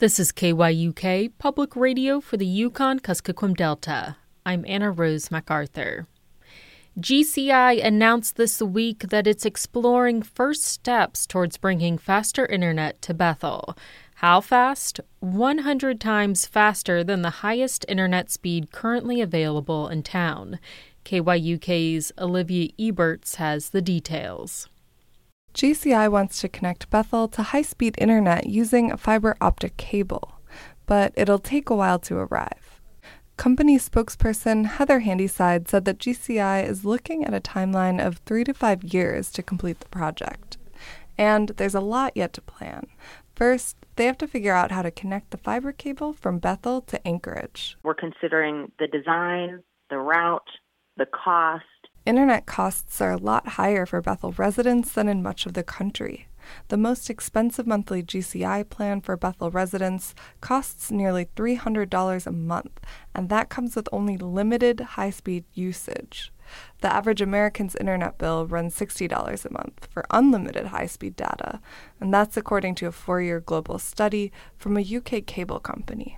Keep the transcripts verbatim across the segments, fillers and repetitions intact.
This is K Y U K, Public Radio for the Yukon-Kuskokwim Delta. I'm Anna Rose MacArthur. G C I announced this week that it's exploring first steps towards bringing faster internet to Bethel. How fast? one hundred times faster than the highest internet speed currently available in town. K Y U K's Olivia Eberts has the details. G C I wants to connect Bethel to high-speed internet using a fiber optic cable, but it'll take a while to arrive. Company spokesperson Heather Handyside said that G C I is looking at a timeline of three to five years to complete the project. And there's a lot yet to plan. First, they have to figure out how to connect the fiber cable from Bethel to Anchorage. We're considering the design, the route, the cost. Internet costs are a lot higher for Bethel residents than in much of the country. The most expensive monthly G C I plan for Bethel residents costs nearly three hundred dollars a month, and that comes with only limited high-speed usage. The average American's internet bill runs sixty dollars a month for unlimited high-speed data, and that's according to a four-year global study from a U K cable company.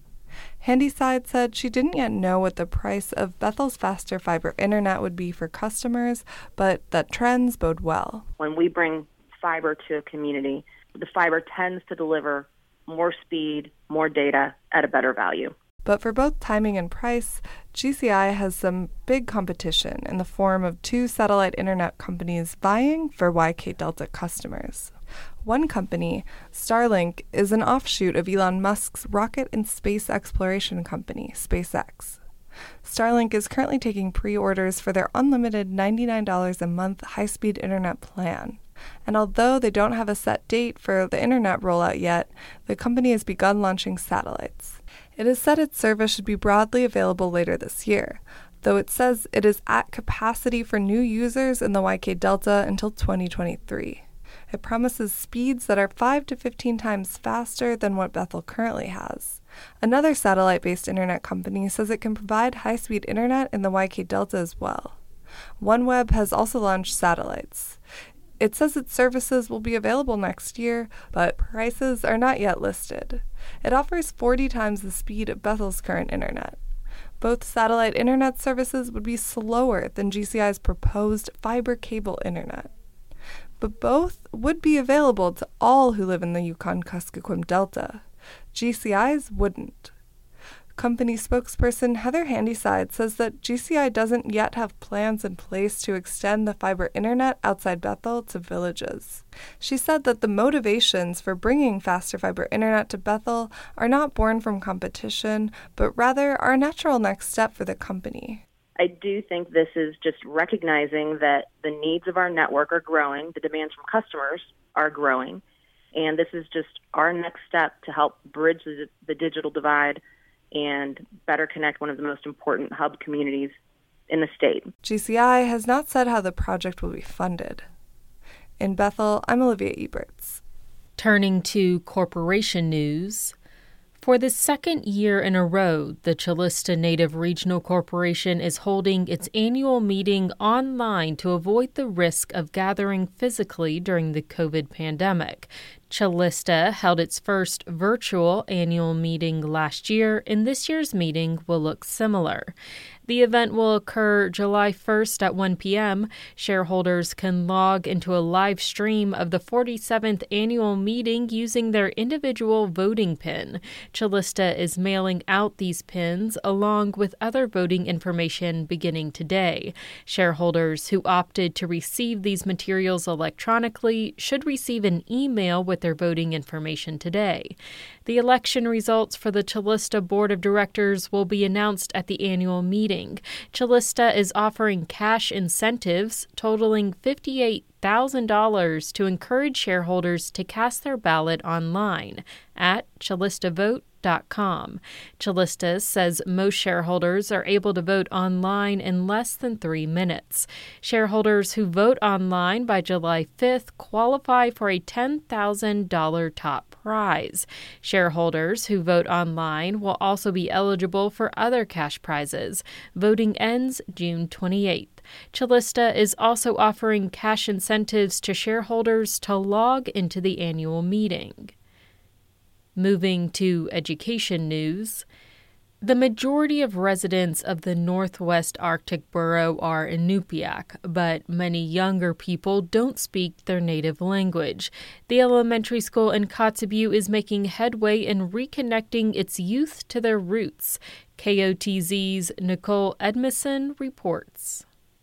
Handyside said she didn't yet know what the price of Bethel's faster fiber internet would be for customers, but that trends bode well. When we bring fiber to a community, the fiber tends to deliver more speed, more data at a better value. But for both timing and price, G C I has some big competition in the form of two satellite internet companies vying for Y K Delta customers. One company, Starlink, is an offshoot of Elon Musk's rocket and space exploration company, SpaceX. Starlink is currently taking pre-orders for their unlimited ninety-nine dollars a month high-speed internet plan. And although they don't have a set date for the internet rollout yet, the company has begun launching satellites. It is said its service should be broadly available later this year, though it says it is at capacity for new users in the Y K Delta until twenty twenty-three. It promises speeds that are five to fifteen times faster than what Bethel currently has. Another satellite-based internet company says it can provide high-speed internet in the Y K Delta as well. OneWeb has also launched satellites. It says its services will be available next year, but prices are not yet listed. It offers forty times the speed of Bethel's current internet. Both satellite internet services would be slower than G C I's proposed fiber cable internet. But both would be available to all who live in the Yukon-Kuskokwim Delta. G C I's wouldn't. Company spokesperson Heather Handyside says that G C I doesn't yet have plans in place to extend the fiber internet outside Bethel to villages. She said that the motivations for bringing faster fiber internet to Bethel are not born from competition, but rather are a natural next step for the company. I do think this is just recognizing that the needs of our network are growing, the demands from customers are growing, and this is just our next step to help bridge the, the digital divide and better connect one of the most important hub communities in the state. G C I has not said how the project will be funded. In Bethel, I'm Olivia Eberts. Turning to corporation news. For the second year in a row, the Chilista Native Regional Corporation is holding its annual meeting online to avoid the risk of gathering physically during the COVID pandemic. Chilista held its first virtual annual meeting last year, and this year's meeting will look similar. The event will occur July first at one p.m. Shareholders can log into a live stream of the forty-seventh annual meeting using their individual voting pin. Chilista is mailing out these pins along with other voting information beginning today. Shareholders who opted to receive these materials electronically should receive an email with their voting information today. The election results for the Chilista Board of Directors will be announced at the annual meeting. Chilista is offering cash incentives totaling fifty-eight thousand dollars to encourage shareholders to cast their ballot online at chilista vote dot com. Chilista says most shareholders are able to vote online in less than three minutes. Shareholders who vote online by July fifth qualify for a ten thousand dollars top prize. Shareholders who vote online will also be eligible for other cash prizes. Voting ends June twenty-eighth. Chilista is also offering cash incentives to shareholders to log into the annual meeting. Moving to education news, the majority of residents of the Northwest Arctic borough are Inupiaq, but many younger people don't speak their native language. The elementary school in Kotzebue is making headway in reconnecting its youth to their roots. K O T Z's Nicole Edmison reports.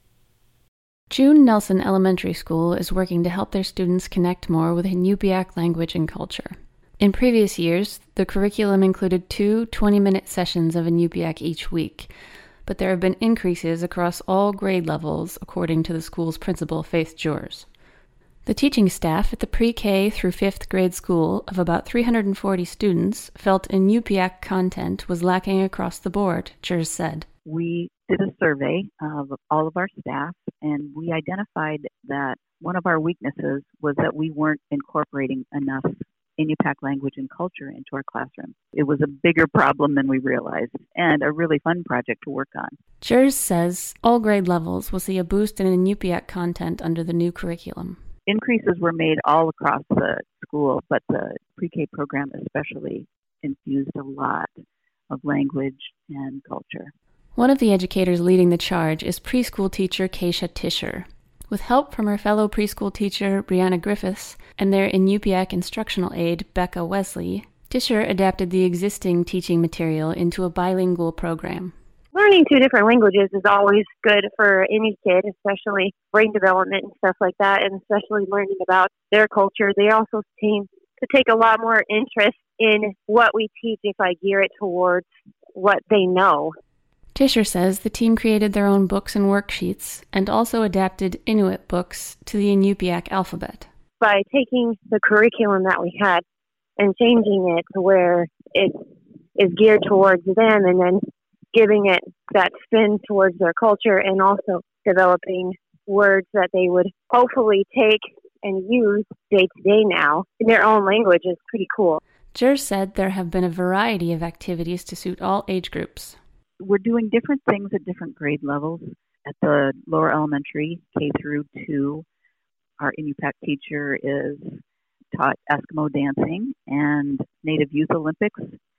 June Nelson Elementary School is working to help their students connect more with Inupiaq language and culture. In previous years, the curriculum included two twenty-minute sessions of Inupiaq each week, but there have been increases across all grade levels, according to the school's principal, Faith Jors. The teaching staff at the pre-K through fifth grade school of about three hundred forty students felt Inupiaq content was lacking across the board, Jors said. We did a survey of all of our staff, and we identified that one of our weaknesses was that we weren't incorporating enough Inupiaq language and culture into our classroom. It was a bigger problem than we realized, and a really fun project to work on. Jors says all grade levels will see a boost in Inupiaq content under the new curriculum. Increases were made all across the school, but the pre-K program especially infused a lot of language and culture. One of the educators leading the charge is preschool teacher Keisha Tischer. With help from her fellow preschool teacher Brianna Griffiths and their Inupiaq instructional aide Becca Wesley, Tischer adapted the existing teaching material into a bilingual program. Learning two different languages is always good for any kid, especially brain development and stuff like that, and especially learning about their culture. They also seem to take a lot more interest in what we teach if I gear it towards what they know. Tischer says the team created their own books and worksheets and also adapted Inuit books to the Inupiaq alphabet. By taking the curriculum that we had and changing it to where it is geared towards them and then giving it that spin towards their culture and also developing words that they would hopefully take and use day to day now in their own language is pretty cool. Jors said there have been a variety of activities to suit all age groups. We're doing different things at different grade levels. At the lower elementary, K through two, our Inupiaq teacher is taught Eskimo dancing and Native Youth Olympics.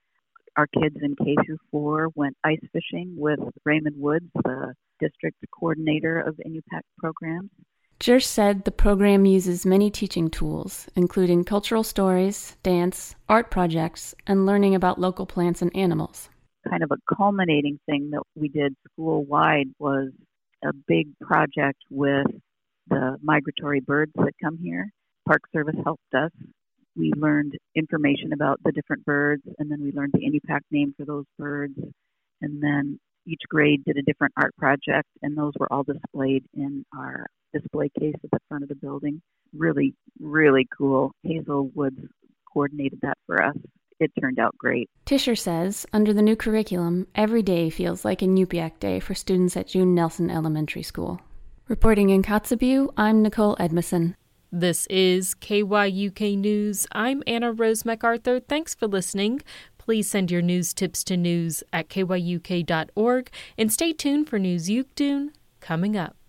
Our kids in K through four went ice fishing with Raymond Woods, the district coordinator of Inupiaq programs. Jors said the program uses many teaching tools, including cultural stories, dance, art projects, and learning about local plants and animals. Kind of a culminating thing that we did school-wide was a big project with the migratory birds that come here. Park Service helped us. We learned information about the different birds, and then we learned the Inupiaq name for those birds. And then each grade did a different art project, and those were all displayed in our display case at the front of the building. Really, really cool. Hazel Woods coordinated that for us. It turned out great. Tischer says, under the new curriculum, every day feels like Inupiaq Day for students at June Nelson Elementary School. Reporting in Kotzebue, I'm Nicole Edmison. This is K Y U K News. I'm Anna Rose MacArthur. Thanks for listening. Please send your news tips to news at K Y U K dot org and stay tuned for News Yukdun coming up.